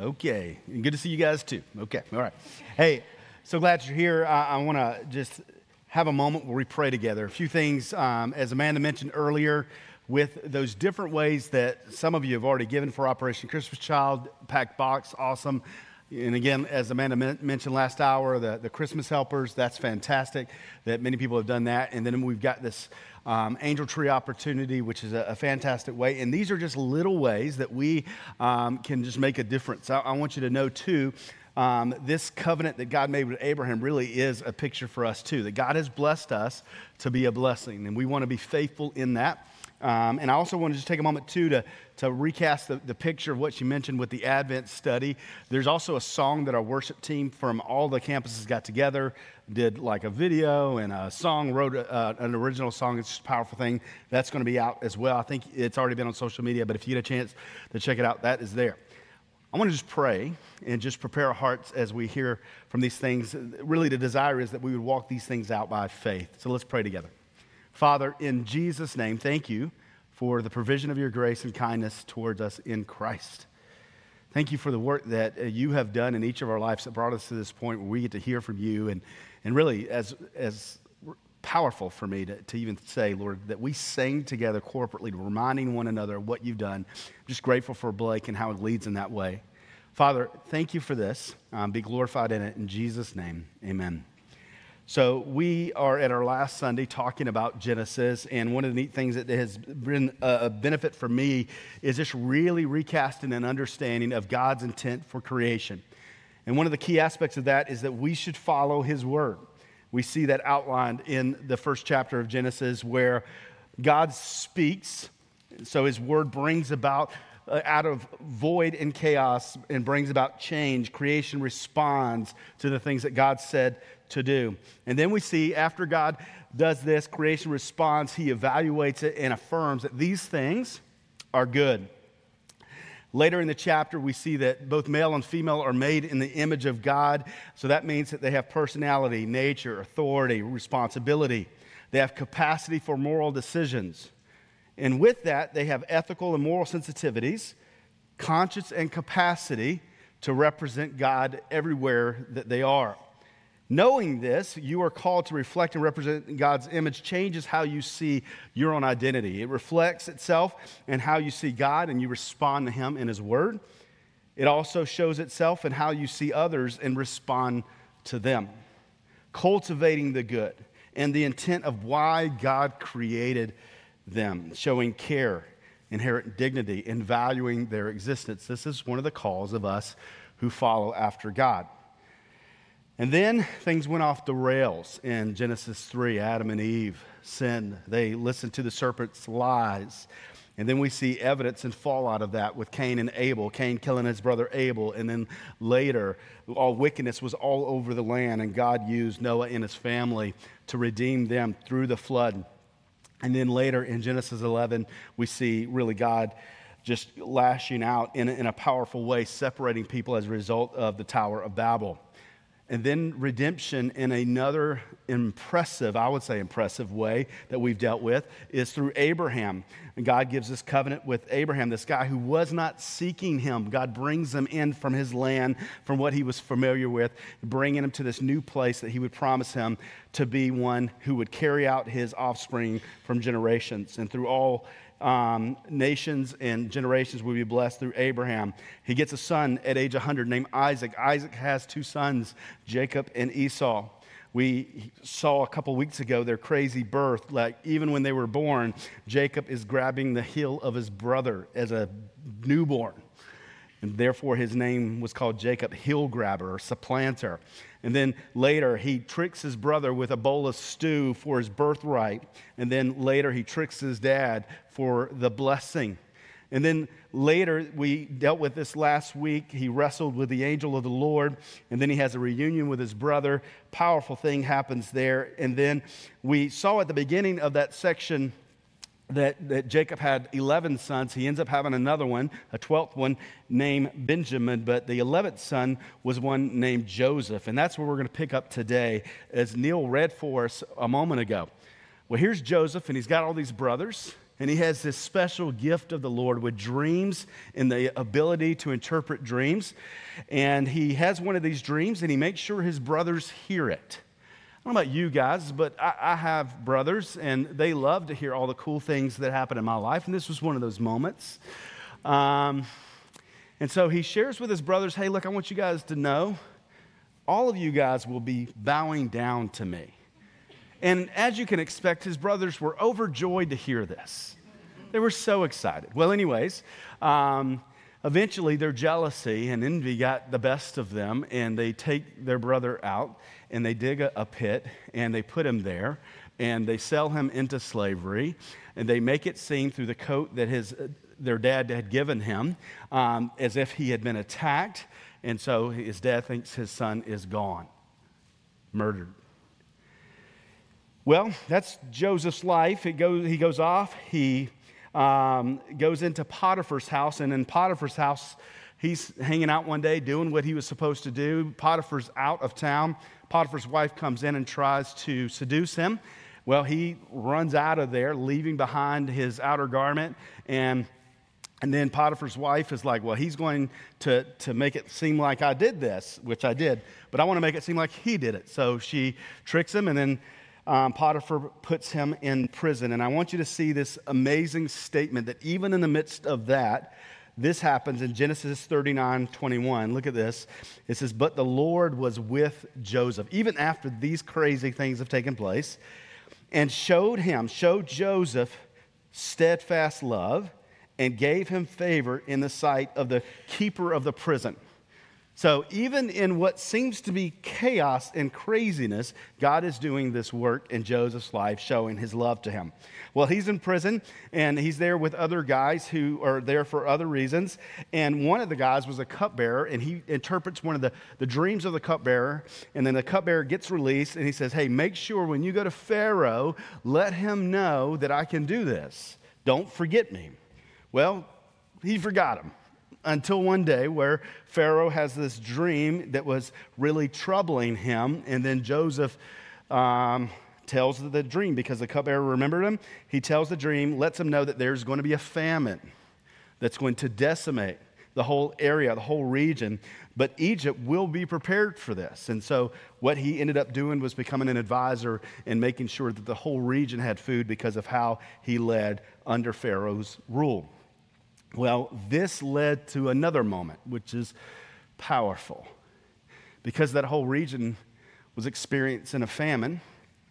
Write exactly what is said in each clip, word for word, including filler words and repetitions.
Okay. Good to see you guys too. Okay. All right. Hey, so glad you're here. I, I want to just have a moment where we pray together. A few things, um, as Amanda mentioned earlier, with those different ways that some of you have already given for Operation Christmas Child, packed box, awesome. And again, as Amanda men- mentioned last hour, the, the Christmas helpers, that's fantastic that many people have done that. And then we've got this um, Angel Tree opportunity, which is a, a fantastic way. And these are just little ways that we um, can just make a difference. I, I want you to know, too, um, this covenant that God made with Abraham really is a picture for us, too, that God has blessed us to be a blessing. And we want to be faithful in that. Um, and I also want to just take a moment, too, to, to recast the, the picture of what you mentioned with the Advent study. There's also a song that our worship team from all the campuses got together, did like a video and a song, wrote a, an original song. It's just a powerful thing. That's going to be out as well. I think it's already been on social media, but if you get a chance to check it out, that is there. I want to just pray and just prepare our hearts as we hear from these things. Really, the desire is that we would walk these things out by faith. So let's pray together. Father, in Jesus' name, thank you for the provision of your grace and kindness towards us in Christ. Thank you for the work that uh, you have done in each of our lives that brought us to this point where we get to hear from you. And, and really, as, as powerful for me to, to even say, Lord, that we sang together corporately, reminding one another of what you've done. I'm just grateful for Blake and how it leads in that way. Father, thank you for this. Um, be glorified in it. In Jesus' name, amen. So we are at our last Sunday talking about Genesis, and one of the neat things that has been a benefit for me is just really recasting an understanding of God's intent for creation. And one of the key aspects of that is that we should follow His Word. We see that outlined in the first chapter of Genesis where God speaks, so His Word brings about Uh, out of void and chaos and brings about change. Creation responds to the things that God said to do. And then we see after God does this, creation responds, He evaluates it and affirms that these things are good. Later in the chapter, we see that both male and female are made in the image of God. So that means that they have personality, nature, authority, responsibility. They have capacity for moral decisions. And with that, they have ethical and moral sensitivities, conscience and capacity to represent God everywhere that they are. Knowing this, you are called to reflect and represent God's image changes how you see your own identity. It reflects itself in how you see God and you respond to Him in His Word. It also shows itself in how you see others and respond to them. Cultivating the good and the intent of why God created them, showing care, inherent dignity, and valuing their existence. This is one of the calls of us who follow after God. And then things went off the rails in Genesis three. Adam and Eve sinned. They listened to the serpent's lies. And then we see evidence and fallout of that with Cain and Abel. Cain killing his brother Abel. And then later, all wickedness was all over the land. And God used Noah and his family to redeem them through the flood. And then later in Genesis eleven, we see really God just lashing out in a, in a powerful way, separating people as a result of the Tower of Babel. And then redemption in another impressive, I would say impressive way that we've dealt with is through Abraham. And God gives this covenant with Abraham, this guy who was not seeking him. God brings him in from his land, from what he was familiar with, bringing him to this new place that he would promise him to be one who would carry out his offspring from generations. And through all Um, nations and generations will be blessed through Abraham. He gets a son at age one hundred named Isaac. Isaac has two sons, Jacob and Esau. We saw a couple weeks ago their crazy birth. Like even when they were born, Jacob is grabbing the heel of his brother as a newborn. And therefore his name was called Jacob, heel grabber or supplanter. And then later he tricks his brother with a bowl of stew for his birthright. And then later he tricks his dad for the blessing. And then later, we dealt with this last week. He wrestled with the angel of the Lord, and then he has a reunion with his brother. Powerful thing happens there. And then we saw at the beginning of that section that, that Jacob had eleven sons. He ends up having another one, a twelfth one named Benjamin, but the eleventh son was one named Joseph. And that's where we're going to pick up today, as Neil read for us a moment ago. Well, here's Joseph, and he's got all these brothers. and he has this special gift of the Lord with dreams and the ability to interpret dreams. And he has one of these dreams, and he makes sure his brothers hear it. I don't know about you guys, but I, I have brothers, and they love to hear all the cool things that happen in my life, and this was one of those moments. Um, and so he shares with his brothers, hey, look, I want you guys to know, all of you guys will be bowing down to me. And as you can expect, his brothers were overjoyed to hear this. They were so excited. Well, anyways, um, eventually their jealousy and envy got the best of them, and they take their brother out, and they dig a, a pit, and they put him there, and they sell him into slavery, and they make it seem through the coat that his their dad had given him um, as if he had been attacked, and so his dad thinks his son is gone, murdered. Well, that's Joseph's life. It goes, he goes off, he um, goes into Potiphar's house, and in Potiphar's house, he's hanging out one day doing what he was supposed to do. Potiphar's out of town. Potiphar's wife comes in and tries to seduce him. Well, he runs out of there, leaving behind his outer garment, and And then Potiphar's wife is like, well, he's going to, to make it seem like I did this, which I did, but I want to make it seem like he did it. So she tricks him, and then um, Potiphar puts him in prison. And I want you to see this amazing statement that even in the midst of that, this happens in Genesis thirty-nine twenty-one. Look at this. It says, but the Lord was with Joseph, even after these crazy things have taken place, and showed him, showed Joseph steadfast love, and gave him favor in the sight of the keeper of the prison. So even in what seems to be chaos and craziness, God is doing this work in Joseph's life, showing his love to him. Well, he's in prison, and he's there with other guys who are there for other reasons. And one of the guys was a cupbearer, and he interprets one of the, the dreams of the cupbearer. And then the cupbearer gets released, and he says, hey, make sure when you go to Pharaoh, let him know that I can do this. Don't forget me. Well, he forgot him until one day where Pharaoh has this dream that was really troubling him, and then Joseph um, tells the dream because the cupbearer remembered him. He tells the dream, lets him know that there's going to be a famine that's going to decimate the whole area, the whole region, but Egypt will be prepared for this. And so what he ended up doing was becoming an advisor and making sure that the whole region had food because of how he led under Pharaoh's rule. Well, this led to another moment, which is powerful. Because that whole region was experiencing a famine,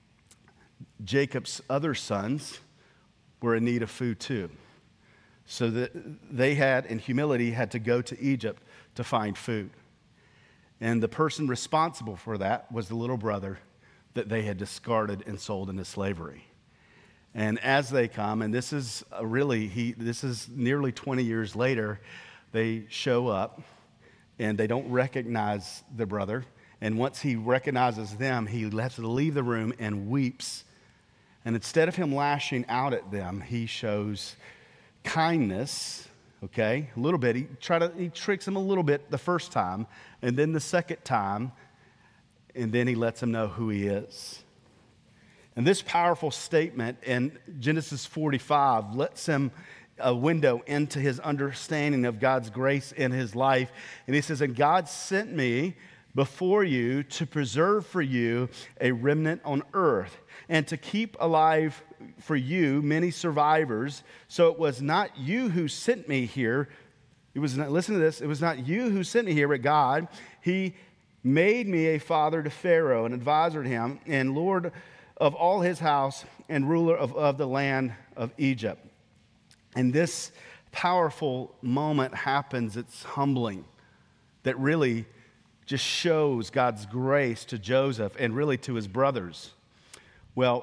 Jacob's other sons were in need of food too. So that they had, in humility, had to go to Egypt to find food. And the person responsible for that was the little brother that they had discarded and sold into slavery. And as they come, and this is really, he, this is nearly twenty years later, they show up and they don't recognize the brother. And once he recognizes them, he has to leave the room and weeps. And instead of him lashing out at them, he shows kindness, okay, a little bit. He, try to, he tricks him a little bit the first time, and then the second time, and then he lets him know who he is. And this powerful statement in Genesis forty-five lets him a window into his understanding of God's grace in his life. And he says, and God sent me before you to preserve for you a remnant on earth and to keep alive for you many survivors. So it was not you who sent me here. It was not, listen to this. It was not you who sent me here, but God. He made me a father to Pharaoh, an advisor to him, and Lord of all his house and ruler of, of the land of Egypt. And this powerful moment happens. It's humbling. That really just shows God's grace to Joseph and really to his brothers. Well,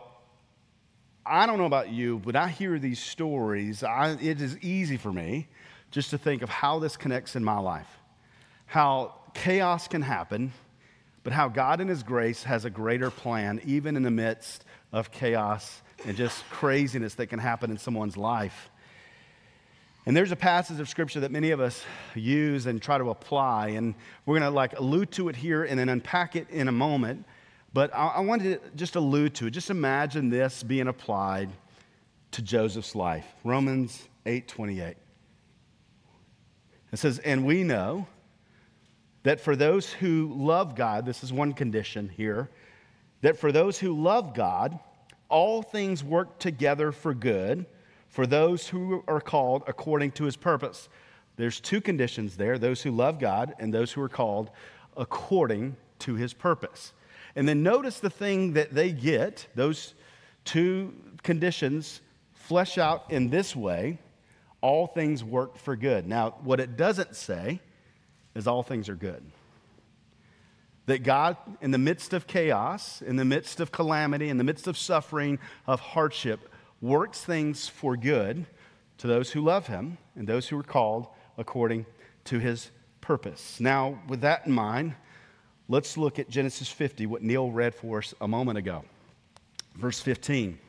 I don't know about you, but I hear these stories. I, it is easy for me just to think of how this connects in my life. How chaos can happen, but how God in his grace has a greater plan, even in the midst of chaos and just craziness that can happen in someone's life. And there's a passage of scripture that many of us use and try to apply, and we're going to like allude to it here and then unpack it in a moment. But I, I wanted to just allude to it. Just imagine this being applied to Joseph's life. Romans eight twenty-eight. It says, and we know that for those who love God, this is one condition here, that for those who love God, all things work together for good, for those who are called according to his purpose. There's two conditions there, those who love God and those who are called according to his purpose. And then notice the thing that they get, those two conditions flesh out in this way, all things work for good. Now, what it doesn't say is all things are good. That God, in the midst of chaos, in the midst of calamity, in the midst of suffering, of hardship, works things for good to those who love him and those who are called according to his purpose. Now, with that in mind, let's look at Genesis fifty, what Neil read for us a moment ago. Verse fifteen.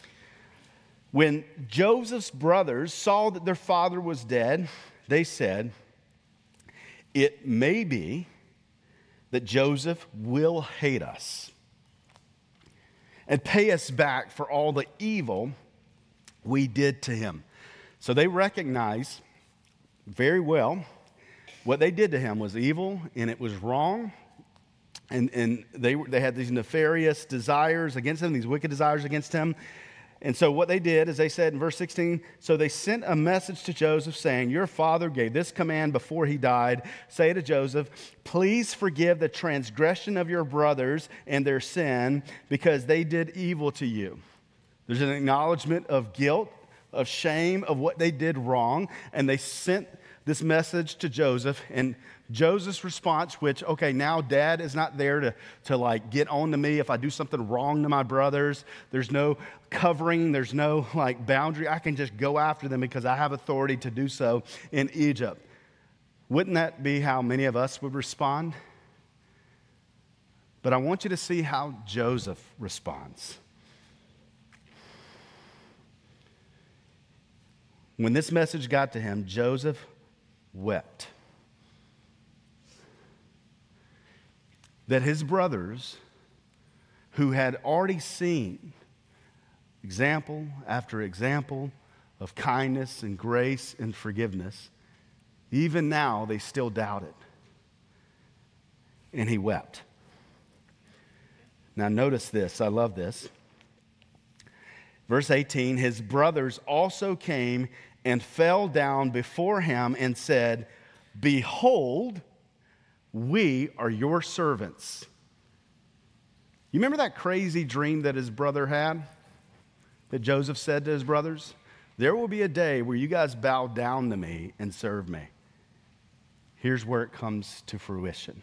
When Joseph's brothers saw that their father was dead, they said, it may be that Joseph will hate us and pay us back for all the evil we did to him. So they recognize very well what they did to him was evil and it was wrong. And, and they, they had these nefarious desires against him, these wicked desires against him. And so what they did is they said in verse sixteen, so they sent a message to Joseph saying, your father gave this command before he died. Say to Joseph, please forgive the transgression of your brothers and their sin because they did evil to you. There's an acknowledgement of guilt, of shame, of what they did wrong. And they sent this message to Joseph, and Joseph's response, which, okay, now dad is not there to, to like get on to me if I do something wrong to my brothers. There's no covering. There's no like boundary. I can just go after them because I have authority to do so in Egypt. Wouldn't that be how many of us would respond? But I want you to see how Joseph responds. When this message got to him, Joseph wept. That his brothers, who had already seen example after example of kindness and grace and forgiveness, even now they still doubted. And he wept. Now notice this, I love this. Verse eighteen, his brothers also came and fell down before him and said, behold, we are your servants. You remember that crazy dream that his brother had? That Joseph said to his brothers? There will be a day where you guys bow down to me and serve me. Here's where it comes to fruition.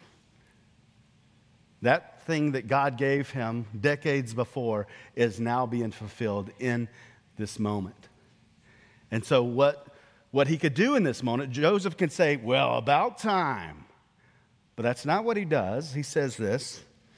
That thing that God gave him decades before is now being fulfilled in this moment. And so what, what he could do in this moment, Joseph can say, well, about time. But that's not what he does. He says this,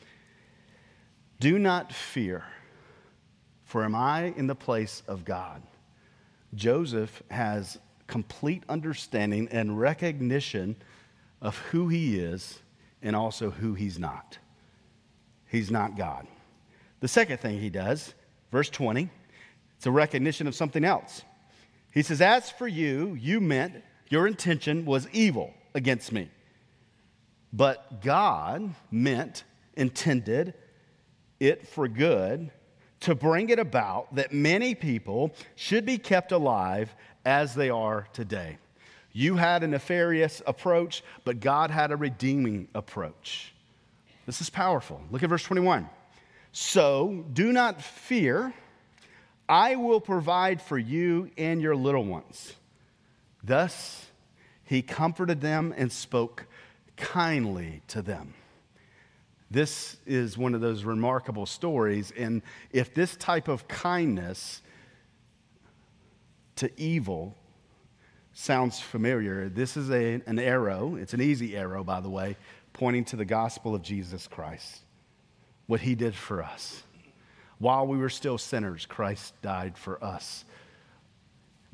do not fear, for am I in the place of God? Joseph has complete understanding and recognition of who he is and also who he's not. He's not God. The second thing he does, verse twenty, it's a recognition of something else. He says, as for you, you meant, your intention was evil against me. But God meant, intended it for good, to bring it about that many people should be kept alive as they are today. You had a nefarious approach, but God had a redeeming approach. This is powerful. Look at verse twenty-one. So do not fear. I will provide for you and your little ones. Thus he comforted them and spoke kindly to them. This is one of those remarkable stories. And if this type of kindness to evil sounds familiar, this is a, an arrow. It's an easy arrow, by the way, pointing to the gospel of Jesus Christ, what he did for us. While we were still sinners, Christ died for us.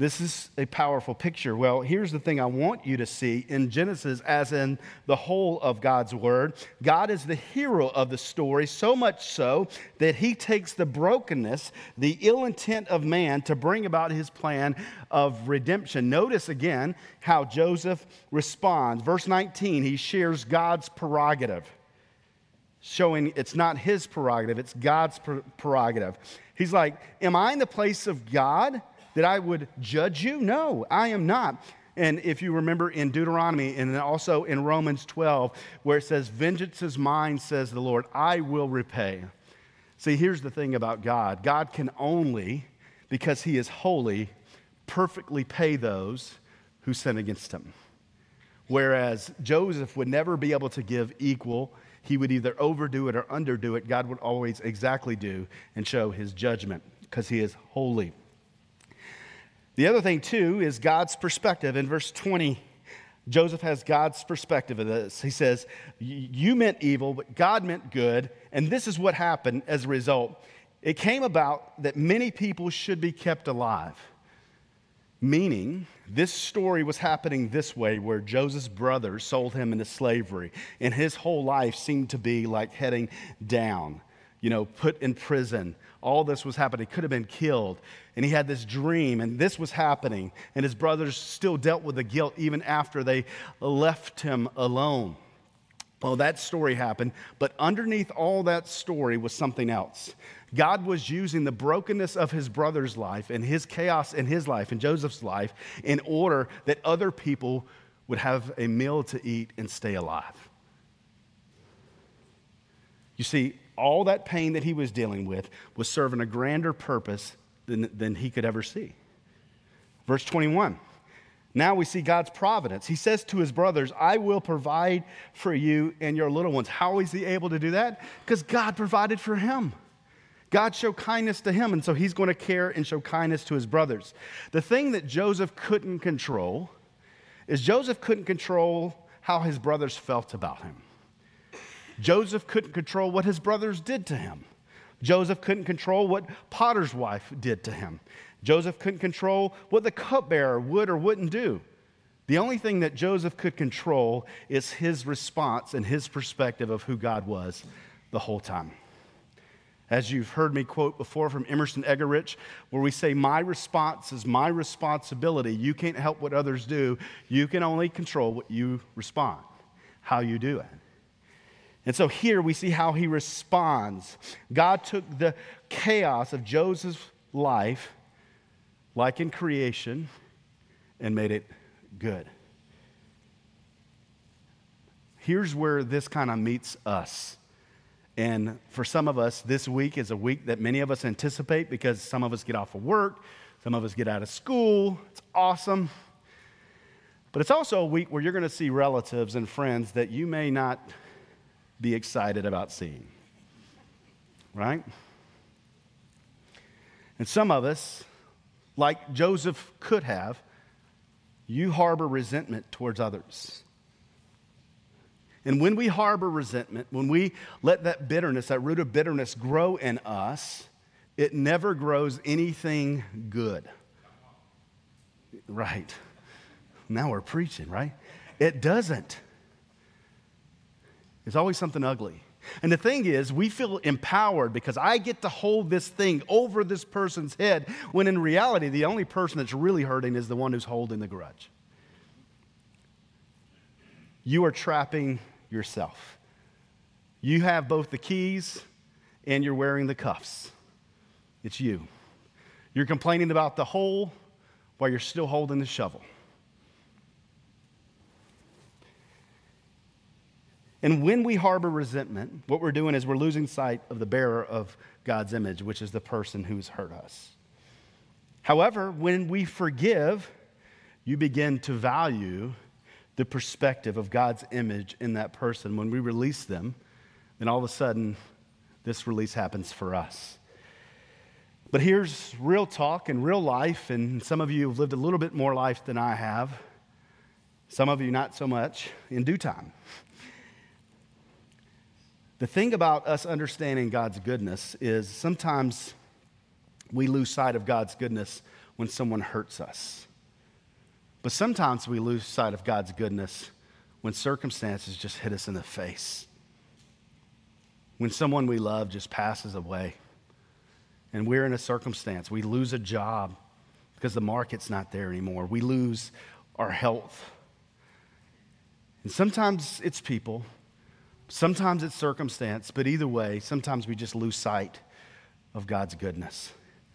This is a powerful picture. Well, here's the thing I want you to see in Genesis, as in the whole of God's word. God is the hero of the story, so much so that he takes the brokenness, the ill intent of man to bring about his plan of redemption. Notice again how Joseph responds. Verse nineteen, he shares God's prerogative, showing it's not his prerogative, it's God's prerogative. He's like, am I in the place of God that I would judge you? No, I am not. And if you remember in Deuteronomy and also in Romans twelve, where it says, vengeance is mine, says the Lord, I will repay. See, here's the thing about God. God can only, because he is holy, perfectly pay those who sin against him. Whereas Joseph would never be able to give equal. He would either overdo it or underdo it. God would always exactly do and show his judgment because he is holy. The other thing, too, is God's perspective. In verse twenty, Joseph has God's perspective of this. He says, you meant evil, but God meant good, and this is what happened as a result. It came about that many people should be kept alive. Meaning, this story was happening this way, where Joseph's brothers sold him into slavery, and his whole life seemed to be like heading down, you know, put in prison. All this was happening. He could have been killed. And he had this dream, and this was happening. And his brothers still dealt with the guilt even after they left him alone. Well, that story happened, but underneath all that story was something else. God was using the brokenness of his brother's life and his chaos in his life and Joseph's life in order that other people would have a meal to eat and stay alive. You see, all that pain that he was dealing with was serving a grander purpose than, than he could ever see. Verse twenty-one. Now we see God's providence. He says to his brothers, I will provide for you and your little ones. How is he able to do that? Because God provided for him. God showed kindness to him, and so he's going to care and show kindness to his brothers. The thing that Joseph couldn't control is Joseph couldn't control how his brothers felt about him. Joseph couldn't control what his brothers did to him. Joseph couldn't control what Potiphar's wife did to him. Joseph couldn't control what the cupbearer would or wouldn't do. The only thing that Joseph could control is his response and his perspective of who God was the whole time. As you've heard me quote before from Emerson Eggerichs, where we say, my response is my responsibility. You can't help what others do. You can only control what you respond, how you do it. And so here we see how he responds. God took the chaos of Joseph's life, like in creation, and made it good. Here's where this kind of meets us. And for some of us, this week is a week that many of us anticipate because some of us get off of work, some of us get out of school. It's awesome. But it's also a week where you're going to see relatives and friends that you may not be excited about seeing, right? And some of us, like Joseph could have, you harbor resentment towards others. And when we harbor resentment, when we let that bitterness, that root of bitterness grow in us, it never grows anything good. Right. Now we're preaching, right? It doesn't. It's always something ugly. And the thing is, we feel empowered because I get to hold this thing over this person's head, when in reality, the only person that's really hurting is the one who's holding the grudge. You are trapping yourself. You have both the keys and you're wearing the cuffs. It's you. You're complaining about the hole while you're still holding the shovel. And when we harbor resentment, what we're doing is we're losing sight of the bearer of God's image, which is the person who's hurt us. However, when we forgive, you begin to value the perspective of God's image in that person. When we release them, then all of a sudden, this release happens for us. But here's real talk and real life, and some of you have lived a little bit more life than I have. Some of you not so much, in due time. The thing about us understanding God's goodness is sometimes we lose sight of God's goodness when someone hurts us. But sometimes we lose sight of God's goodness when circumstances just hit us in the face. When someone we love just passes away and we're in a circumstance, we lose a job because the market's not there anymore. We lose our health. And sometimes it's people, sometimes it's circumstance, but either way, sometimes we just lose sight of God's goodness.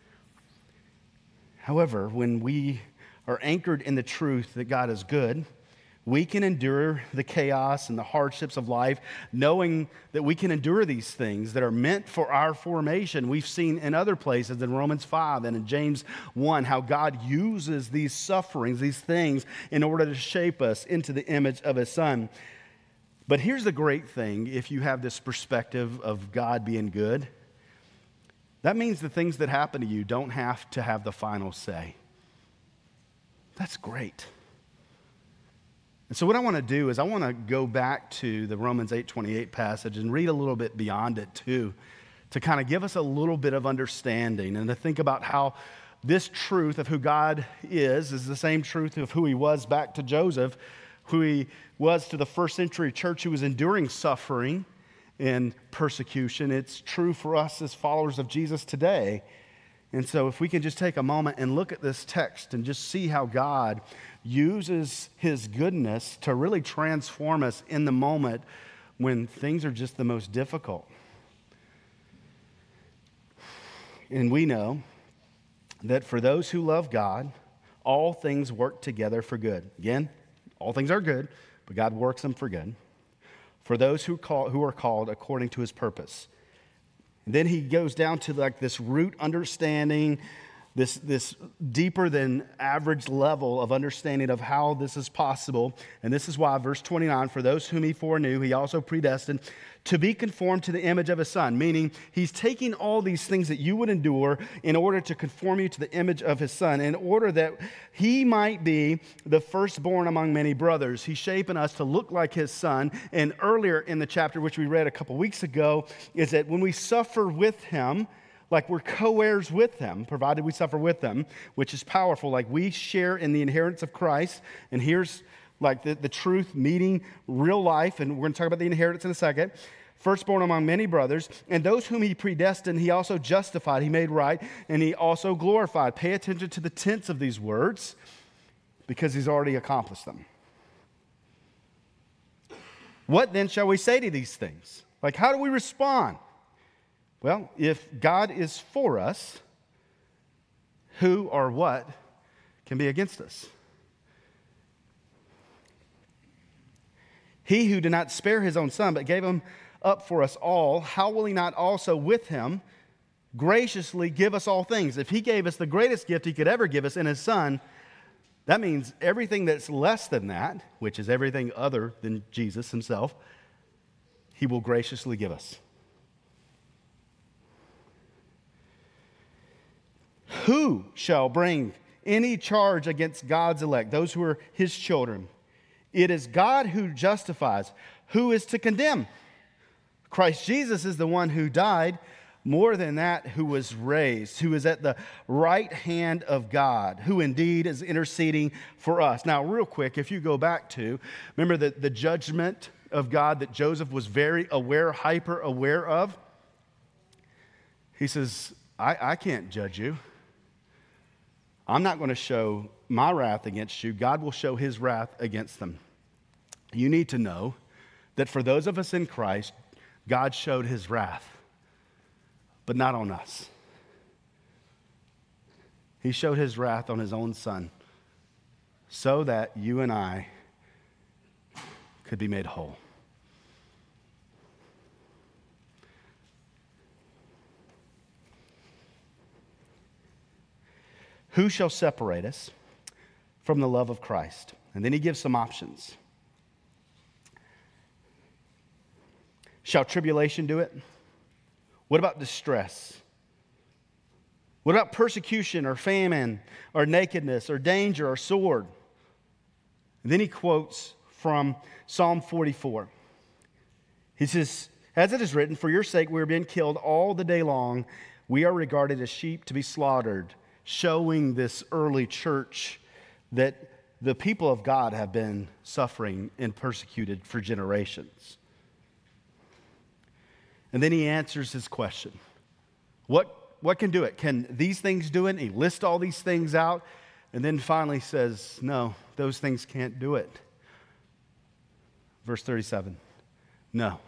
However, when we are anchored in the truth that God is good, we can endure the chaos and the hardships of life, knowing that we can endure these things that are meant for our formation. We've seen in other places, in Romans five and in James one, how God uses these sufferings, these things, in order to shape us into the image of His Son. But here's the great thing, if you have this perspective of God being good, that means the things that happen to you don't have to have the final say. That's great. And so what I want to do is I want to go back to the Romans eight twenty-eight passage and read a little bit beyond it too, to kind of give us a little bit of understanding and to think about how this truth of who God is is the same truth of who He was back to Joseph, who He was to the first century church who was enduring suffering and persecution. It's true for us as followers of Jesus today. And so if we can just take a moment and look at this text and just see how God uses His goodness to really transform us in the moment when things are just the most difficult. And we know that for those who love God, all things work together for good. Again, all things are good, but God works them for good. For those who call, who are called according to His purpose. And then he goes down to like this root understanding, this, this deeper than average level of understanding of how this is possible. And this is why, verse twenty-nine, for those whom He foreknew, He also predestined to be conformed to the image of His Son. Meaning, He's taking all these things that you would endure in order to conform you to the image of His Son, in order that He might be the firstborn among many brothers. He's shaping us to look like His Son. And earlier in the chapter, which we read a couple weeks ago, is that when we suffer with Him, like we're co-heirs with Him, provided we suffer with Him, which is powerful. Like we share in the inheritance of Christ. And here's like the, the truth meeting real life. And we're going to talk about the inheritance in a second. Firstborn among many brothers. And those whom He predestined, He also justified. He made right. And He also glorified. Pay attention to the tense of these words because He's already accomplished them. What then shall we say to these things? Like how do we respond? Well, if God is for us, who or what can be against us? He who did not spare His own Son, but gave Him up for us all, how will He not also with Him graciously give us all things? If He gave us the greatest gift He could ever give us in His Son, that means everything that's less than that, which is everything other than Jesus Himself, He will graciously give us. Who shall bring any charge against God's elect, those who are His children? It is God who justifies. Who is to condemn? Christ Jesus is the one who died, more than that, who was raised, who is at the right hand of God, who indeed is interceding for us. Now, real quick, if you go back to, remember the, the judgment of God that Joseph was very aware, hyper aware of? He says, I, I can't judge you. I'm not going to show my wrath against you. God will show His wrath against them. You need to know that for those of us in Christ, God showed His wrath, but not on us. He showed His wrath on His own Son so that you and I could be made whole. Who shall separate us from the love of Christ? And then he gives some options. Shall tribulation do it? What about distress? What about persecution or famine or nakedness or danger or sword? And then he quotes from Psalm forty-four. He says, as it is written, for your sake we are being killed all the day long. We are regarded as sheep to be slaughtered. showing this early church that the people of God have been suffering and persecuted for generations. And then he answers his question. What, what can do it? Can these things do it? And he lists all these things out and then finally says, no, those things can't do it. Verse thirty-seven, no.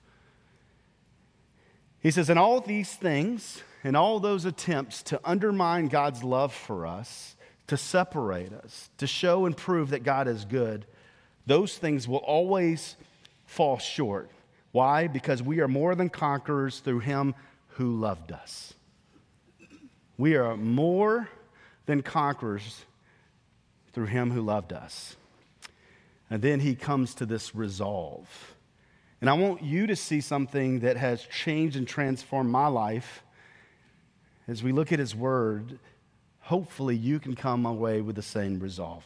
He says, and all these things and all those attempts to undermine God's love for us, to separate us, to show and prove that God is good, those things will always fall short. Why? Because we are more than conquerors through him who loved us. We are more than conquerors through him who loved us. And then he comes to this resolve. And I want you to see something that has changed and transformed my life. As we look at his word, hopefully you can come away with the same resolve.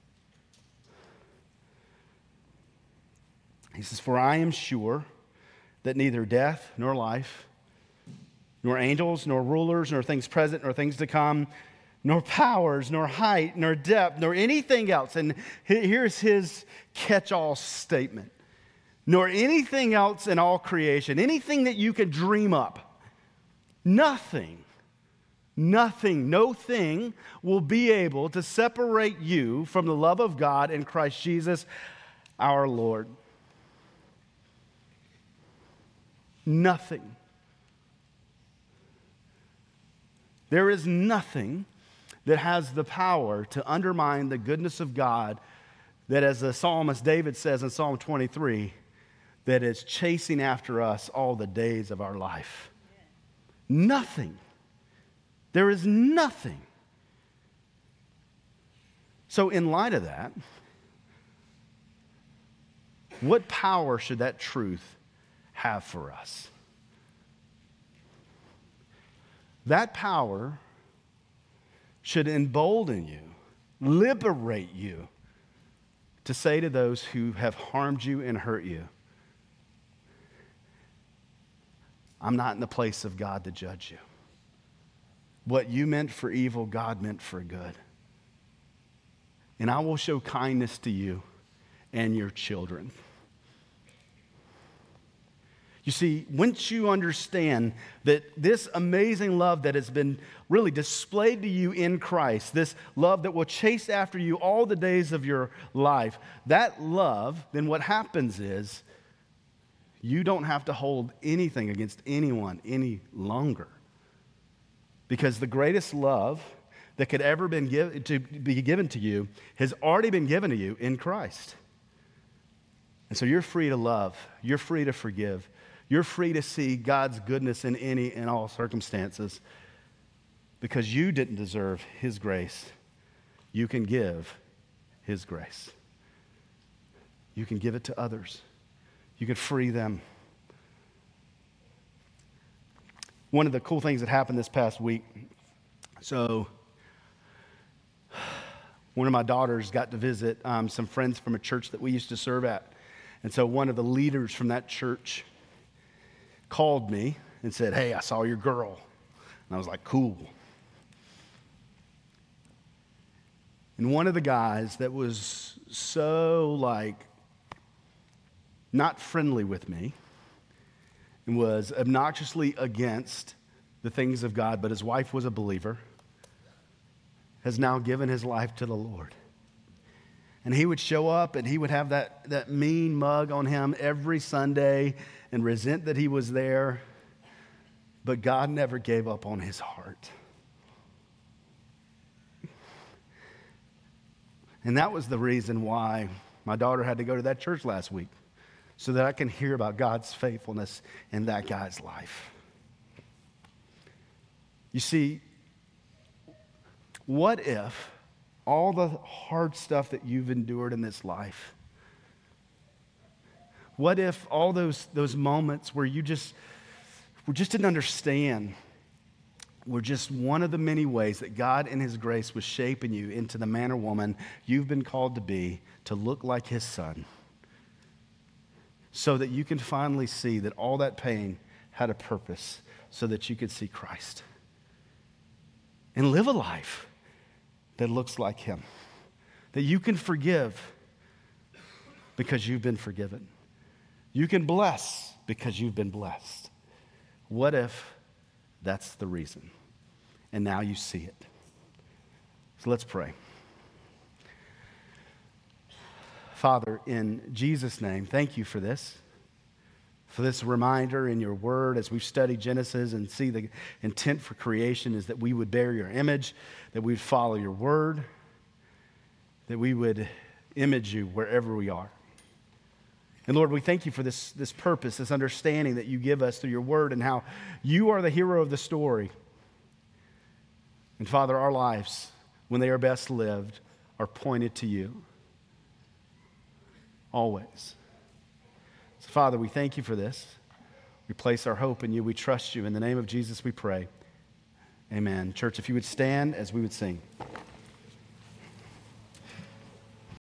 He says, for I am sure that neither death nor life, nor angels, nor rulers, nor things present, nor things to come, nor powers, nor height, nor depth, nor anything else. And here's his catch-all statement. Nor anything else in all creation, anything that you could dream up. Nothing, nothing, no thing will be able to separate you from the love of God in Christ Jesus our Lord. Nothing. There is nothing that has the power to undermine the goodness of God that, as the psalmist David says in Psalm twenty-three, that is chasing after us all the days of our life. Nothing. There is nothing. So in light of that, what power should that truth have for us? That power should embolden you, liberate you to say to those who have harmed you and hurt you, I'm not in the place of God to judge you. What you meant for evil, God meant for good. And I will show kindness to you and your children. You see, once you understand that this amazing love that has been really displayed to you in Christ, this love that will chase after you all the days of your life, that love, then what happens is you don't have to hold anything against anyone any longer. Because the greatest love that could ever been give, to be given to you has already been given to you in Christ. And so you're free to love. You're free to forgive. You're free to see God's goodness in any and all circumstances. Because you didn't deserve his grace. You can give his grace. You can give it to others. You can free them. One of the cool things that happened this past week, so one of my daughters got to visit um, some friends from a church that we used to serve at. And so one of the leaders from that church called me and said, hey, I saw your girl. And I was like, cool. And one of the guys that was so like not friendly with me and was obnoxiously against the things of God, but his wife was a believer, has now given his life to the Lord. And he would show up and he would have that, that mean mug on him every Sunday and resent that he was there. But God never gave up on his heart. And that was the reason why my daughter had to go to that church last week, so that I can hear about God's faithfulness in that guy's life. You see, what if all the hard stuff that you've endured in this life, what if all those, those moments where you just, we just didn't understand were just one of the many ways that God in his grace was shaping you into the man or woman you've been called to be, to look like his son, so that you can finally see that all that pain had a purpose, so that you could see Christ. and live a life that looks like him. That you can forgive because you've been forgiven. You can bless because you've been blessed. What if that's the reason? And now you see it. So let's pray. Father, in Jesus' name, thank you for this. For this reminder in your word as we study Genesis and see the intent for creation is that we would bear your image, that we'd follow your word, that we would image you wherever we are. And Lord, we thank you for this, this purpose, this understanding that you give us through your word and how you are the hero of the story. And Father, our lives, when they are best lived, are pointed to you. Always. So Father, we thank you for this. We place our hope in you. We trust you. In the name of Jesus we pray. Amen. Church, if you would stand as we would sing.